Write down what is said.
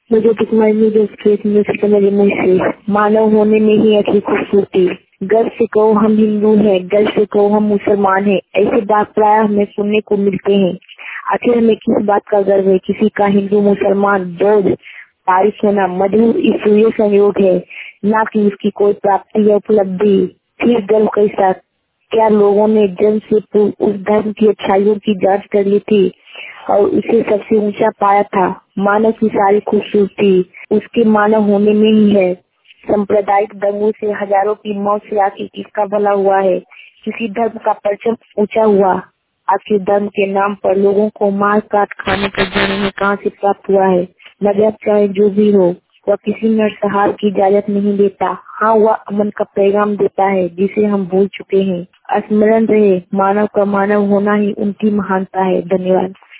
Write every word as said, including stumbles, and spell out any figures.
मुझे तो तुम्हारी न्यूज़ स्टेट में से मेरे मुंह से मानव होने में ही असली खूबसूरती। गर्व से कहो हम हिंदू हैं, गर्व से कहो हम मुसलमान हैं, ऐसे बात प्राय हमें सुनने को मिलते हैं। आखिर हमें किस बात का गर्व है? किसी का हिंदू मुसलमान बौद्ध तारीफ होना मधुर ईश्वरीय संयोग है, ना कि उसकी कोई प्राप्ति या उपलब्धि। फिर गर्व कैसा? क्या लोगों ने जन्म से पूर्व उस धर्म की अच्छाइयों की जांच कर ली थी और उसे सबसे ऊंचा पाया था? मानव की सारी खूबसूरती उसके मानव होने में ही है। सांप्रदायिक दंगों से हजारों की मौत से आखिर किसका भला हुआ है? किसी धर्म का परचम ऊंचा हुआ? आखिर धर्म के नाम पर लोगों को मार काट खाने का जन्म में कहाँ से प्राप्त हुआ है? मजहब चाहे जो भी हो, वह किसी नरसंहार की इजाजत नहीं देता। हाँ, वह अमन का पैगाम देता है जिसे हम भूल चुके हैं। स्मरण रहे, मानव का मानव होना ही उनकी महानता है। धन्यवाद।